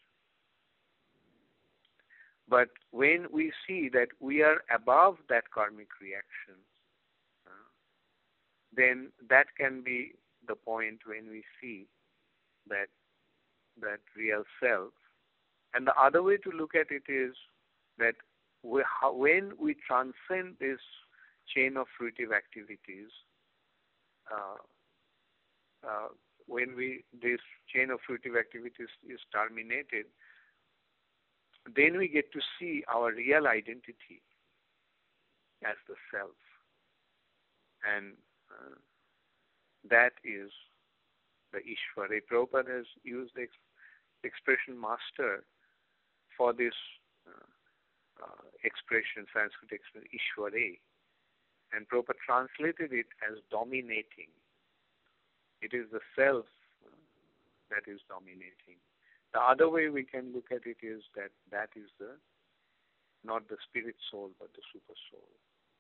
But when we see that we are above that karmic reaction, uh, then that can be the point when we see that that real self. And the other way to look at it is that we, how, when we transcend this chain of fruitive activities, uh, uh, when we this chain of fruitive activities is terminated, then we get to see our real identity as the self. And uh, that is the Ishvara. Prabhupada has used the ex- expression master for this uh, uh, expression, Sanskrit expression, Ishvara. And Prabhupada translated it as dominating. It is the self uh, that is dominating. The other way we can look at it is that that is the not the spirit soul, but the super soul.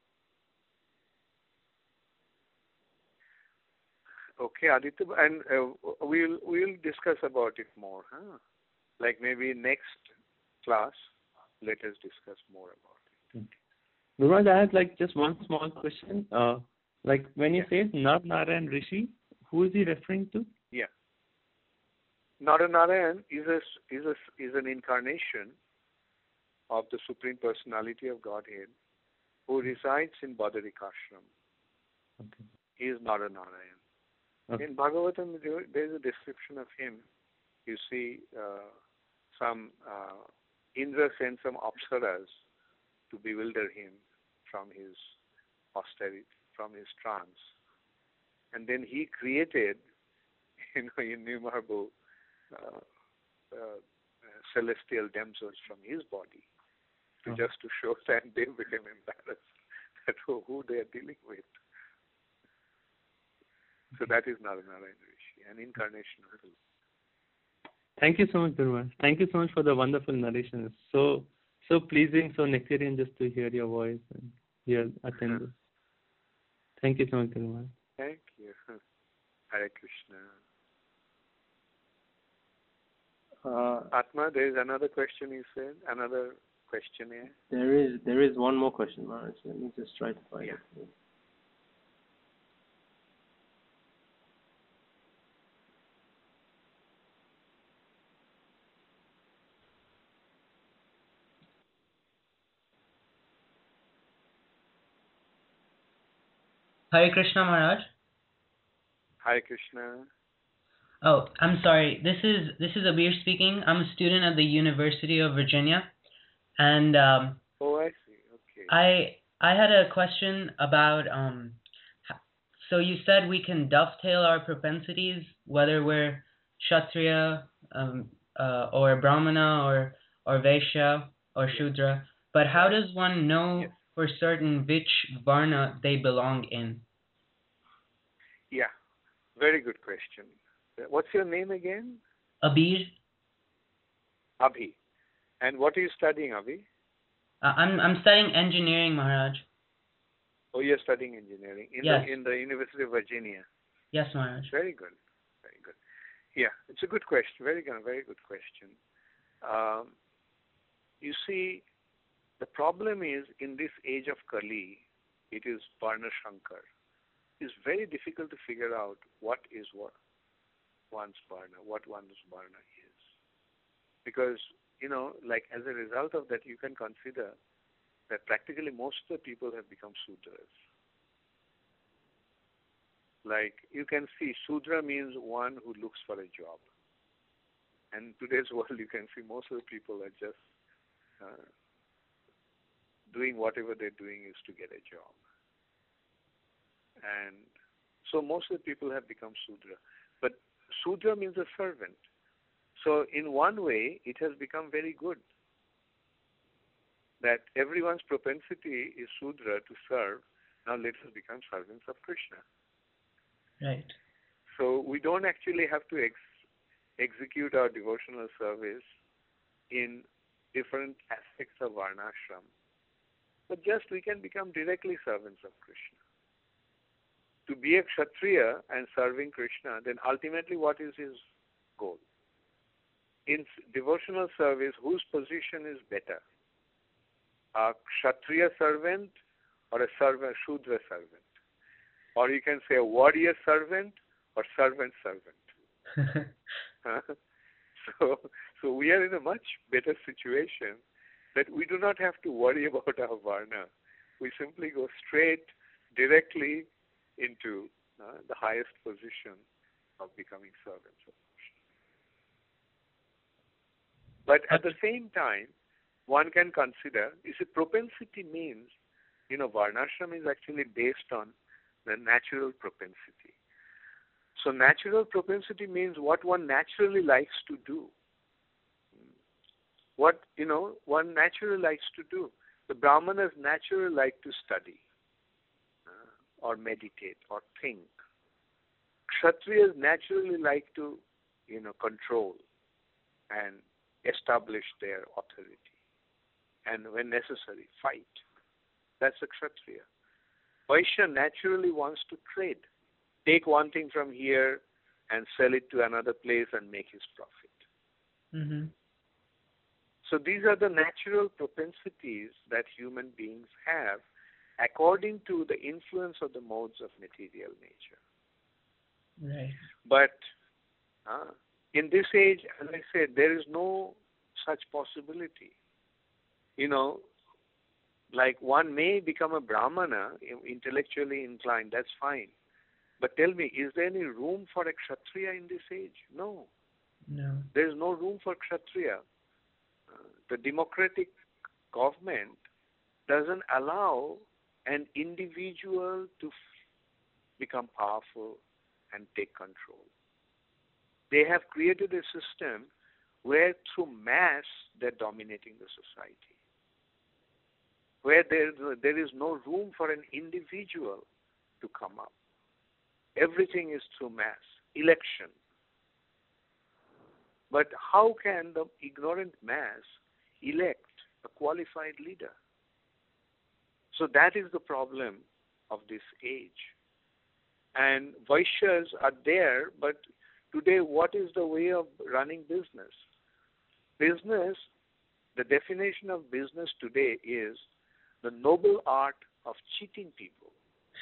Okay, Aditya, and uh, we'll we'll discuss about it more, huh? Like maybe next class, let us discuss more about it. Guru Maharaj, I have like just one small question. Uh, like when you Yeah. say Nar Narayan Rishi, who is he referring to? Yeah. Naranarayan is a, is a, is an incarnation of the Supreme Personality of Godhead who resides in Badarikashram. Okay. He is Naranarayan. Okay. In Bhagavatam, there is a description of him. You see uh, some uh, Indra sent some apsaras to bewilder him from his austerity, from his trance. And then he created, you know, innumerable uh, uh, celestial damsels from his body, to Oh. just to show that they became embarrassed at who, who they are dealing with. So that is Naranarayan Rishi, an incarnation of truth. Thank you so much, Guru Maharaj. Thank you so much for the wonderful narration. It's so so pleasing, so nectarian just to hear your voice and hear attend this. Thank you so much, Guru Maharaj. Thank you. Hare Krishna. Uh, Atma, there is another question you said? Another question here? there is there is one more question, Maharaj. Let me just try to find Yeah. it. Hare Krishna Maharaj. Hare Krishna. Oh, I'm sorry. This is this is Abir speaking. I'm a student at the University of Virginia, and um, Oh, I see. Okay. I I had a question about um. h- So you said we can dovetail our propensities, whether we're Kshatriya, um, uh, or Brahmana, or or Vaishya, or Yes. Shudra. But how does one know Yes. for certain which varna they belong in? Yeah. Very good question. What's your name again? Abir, Abhi. And what are you studying, Abhi? uh, I'm I'm studying engineering, Maharaj. Oh, you're studying engineering in Yes. the in the University of Virginia. Yes, Maharaj. Very good. Very good. Yeah, it's a good question. Very good. Very good question. Um, you see, the problem is in this age of Kali, it is Varna Shankar. It's very difficult to figure out what is what one's Varna, what one's Varna is. Because, you know, like as a result of that, you can consider that practically most of the people have become Sudras. Like, you can see Sudra means one who looks for a job. And in today's world, you can see most of the people are just uh, doing whatever they're doing is to get a job. And so most of the people have become Sudra. But Sudra means a servant. So in one way, it has become very good that everyone's propensity is Sudra to serve. Now let us become servants of Krishna. Right. So we don't actually have to ex- execute our devotional service in different aspects of Varnashram, but just we can become directly servants of Krishna. To be a Kshatriya and serving Krishna, then ultimately what is his goal? In devotional service, whose position is better? A Kshatriya servant or a servant, Shudra servant? Or you can say a warrior servant or servant servant. so, so we are in a much better situation that we do not have to worry about our Varna. We simply go straight, directly into uh, the highest position of becoming servants of Krishna. But at the same time, one can consider, you see, propensity means, you know, Varnashram is actually based on the natural propensity. So natural propensity means what one naturally likes to do. What, you know, one naturally likes to do. The Brahmanas naturally like to study uh, or meditate or think. Kshatriyas naturally like to, you know, control and establish their authority. And when necessary, fight. That's a Kshatriya. Vaishya naturally wants to trade. Take one thing from here and sell it to another place and make his profit. Mm-hmm. So these are the natural propensities that human beings have according to the influence of the modes of material nature. Right. But uh, in this age, as I said, there is no such possibility. You know, like one may become a Brahmana, intellectually inclined, that's fine. But tell me, is there any room for a Kshatriya in this age? No. No. There is no room for Kshatriya. Uh, the democratic government doesn't allow an individual to f- become powerful and take control. They have created a system where through mass they're dominating the society, where there, there is no room for an individual to come up. Everything is through mass. Election. But how can the ignorant mass elect a qualified leader? So that is the problem of this age. And Vaishyas are there, but today what is the way of running business? Business, the definition of business today is the noble art of cheating people.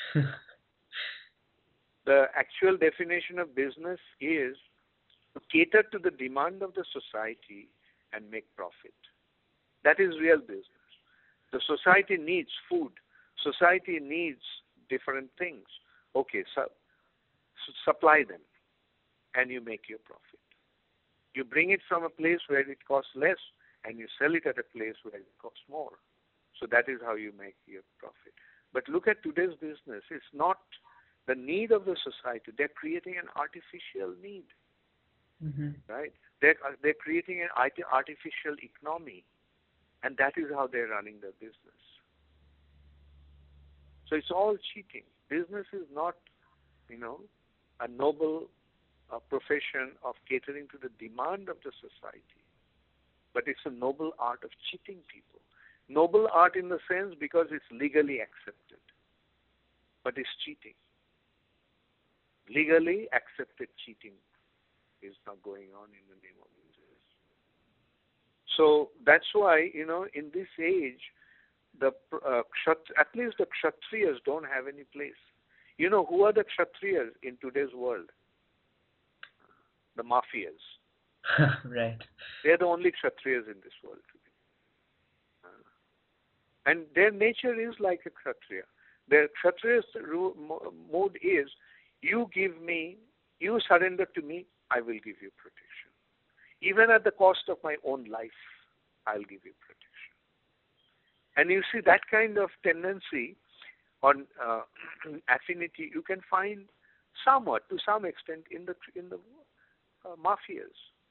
The actual definition of business is to cater to the demand of the society and make profit. That is real business. The society needs food. Society needs different things. Okay, so, so supply them and you make your profit. You bring it from a place where it costs less and you sell it at a place where it costs more. So that is how you make your profit. But look at today's business. It's not the need of the society. They're creating an artificial need. Mm-hmm. Right? They're, they're creating an artificial economy. And that is how they're running their business. So it's all cheating. Business is not, you know, a noble uh, profession of catering to the demand of the society. But it's a noble art of cheating people. Noble art in the sense because it's legally accepted. But it's cheating. Legally accepted cheating is not going on in the name of business. So that's why, you know, in this age, the uh, kshat- at least the Kshatriyas don't have any place. You know, who are the Kshatriyas in today's world? The mafias. Right. They're the only Kshatriyas in this world today. Uh, and their nature is like a Kshatriya. Their Kshatriya's mode is, you give me, you surrender to me, I will give you protection. Even at the cost of my own life, I'll give you protection. And you see that kind of tendency on uh, affinity, you can find somewhat, to some extent, in the in the uh, mafias.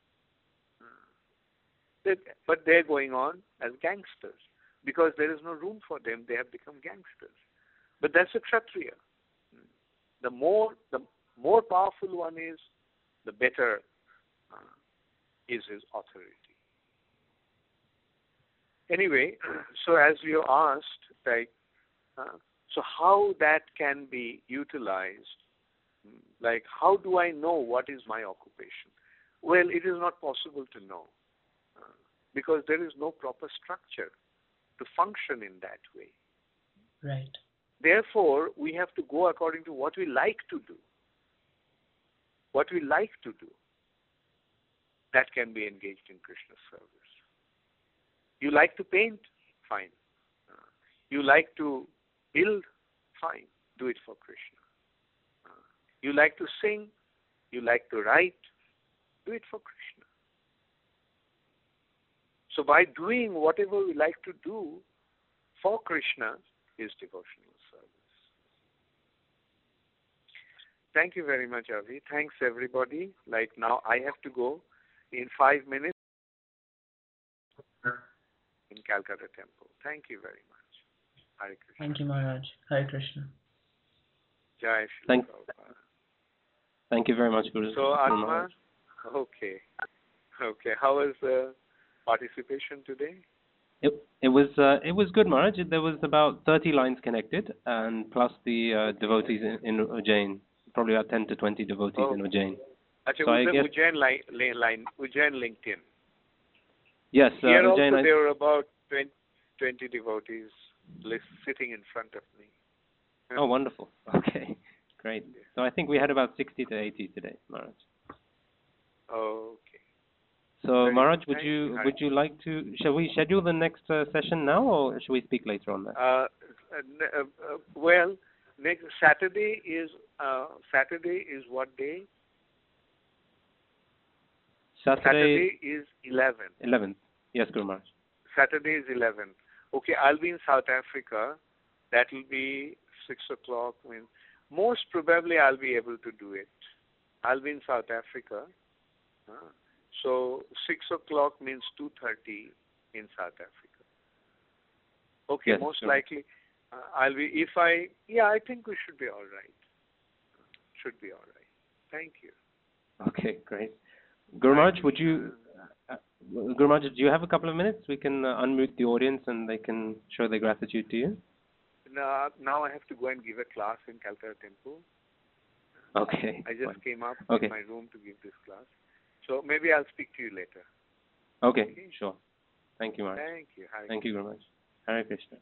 They, but they're going on as gangsters because there is no room for them. They have become gangsters. But that's a Kshatriya. The more the more powerful one is, the better uh, is his authority. Anyway, so as you asked, like, uh, so how that can be utilized, like how do I know what is my occupation? Well, it is not possible to know uh, because there is no proper structure to function in that way. Right. Therefore, we have to go according to what we like to do. What we like to do, that can be engaged in Krishna's service. You like to paint? Fine. Uh, you like to build? Fine. Do it for Krishna. Uh, you like to sing? You like to write? Do it for Krishna. So by doing whatever we like to do for Krishna is devotional service. Thank you very much, Avi. Thanks, everybody. Like now, I have to go in five minutes in Calcutta Temple. Thank you very much. Hare Krishna. Thank you, Maharaj. Hare Krishna. Jai Shri Thank, Prabhupada. thank you very much, Guru. So, Guru Atma, Maharaj. okay. Okay. How was the participation today? It, it was uh, it was good, Maharaj. There was about thirty lines connected, and plus the uh, devotees in, in Ujjain. Probably about ten to twenty devotees Oh. in Ujjain. Achha, So I Ujjain, guess- Ujjain line, line, line, Ujjain LinkedIn. Yes, uh, Here also Ujjain. I- there were about twenty, twenty devotees li- sitting in front of me. Oh, wonderful. Okay, great. So I think we had about sixty to eighty today, Maharaj. Oh, okay. So Very Maharaj, good. would Thank you you. would you like to? Shall we schedule the next uh, session now, or shall we speak later on that? Uh, uh, uh, well, next Saturday is uh, Saturday is what day? Saturday, Saturday is eleventh. eleventh. Yes, Guru Maharaj. Saturday is eleventh. Okay, I'll be in South Africa That will be six o'clock. When most probably I'll be able to do it. I'll be in South Africa. Uh, so six o'clock means two thirty in South Africa. Okay, Yes, most sure. likely uh, I'll be, if I, yeah, I think we should be all right. Should be all right. Thank you. Okay, great. Guru Maharaj, Thank would you, uh, Guru Maharaj, do you have a couple of minutes? We can uh, unmute the audience and they can show their gratitude to you. Now, now I have to go and give a class in Calcutta Temple. Okay. I just fine. came up Okay. in my room to give this class. So maybe I'll speak to you later. Okay, Okay. sure. Thank you, Maharaj. Thank you. Hare Thank you, Guru Maharaj. Hare Krishna.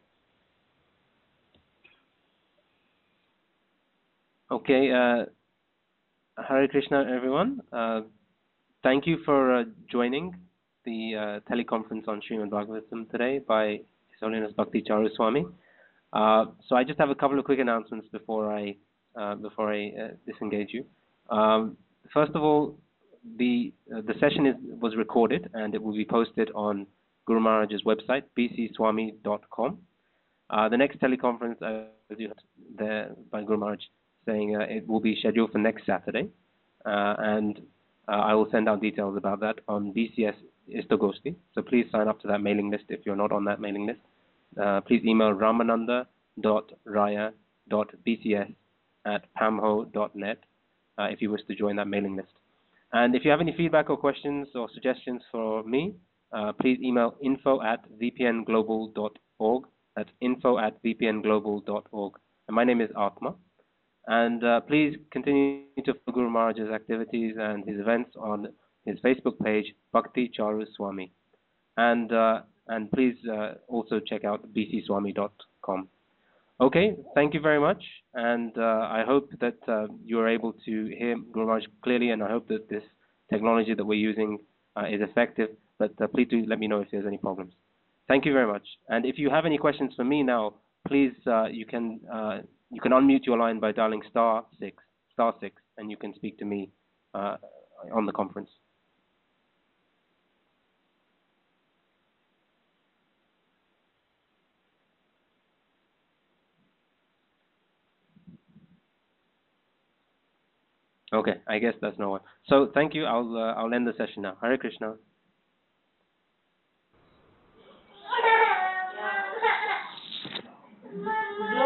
Okay, uh, Hare Krishna, everyone. Uh, thank you for uh, joining the uh, teleconference on Srimad Bhagavatam today by His Holiness Bhakti Charu Swami. Uh, so I just have a couple of quick announcements before I uh, before I uh, disengage you. Um, first of all, the uh, the session is was recorded and it will be posted on Guru Maharaj's website b c swami dot com. Uh, the next teleconference, uh, as you heard there by Guru Maharaj saying uh, it will be scheduled for next Saturday, uh, and uh, I will send out details about that on B C S Istagosti. So please sign up to that mailing list if you're not on that mailing list. Uh, please email ramananda dot raya dot b c s at pamho dot net uh, if you wish to join that mailing list. And if you have any feedback or questions or suggestions for me, uh, please email info at v p n global dot org. That's info at v p n global dot org. And my name is Atma. And uh, please continue to follow Guru Maharaj's activities and his events on his Facebook page, Bhakti Charu Swami. And uh, and please uh, also check out b c swami dot com. Okay, thank you very much. And uh, I hope that uh, you are able to hear Guru Maharaj clearly, and I hope that this technology that we're using uh, is effective. But uh, please do let me know if there's any problems. Thank you very much. And if you have any questions for me now, please uh, you can uh, you can unmute your line by dialing star six, star six, and you can speak to me uh, on the conference. Okay, I guess that's no one. So thank you. I'll uh, I'll end the session now. Hare Krishna.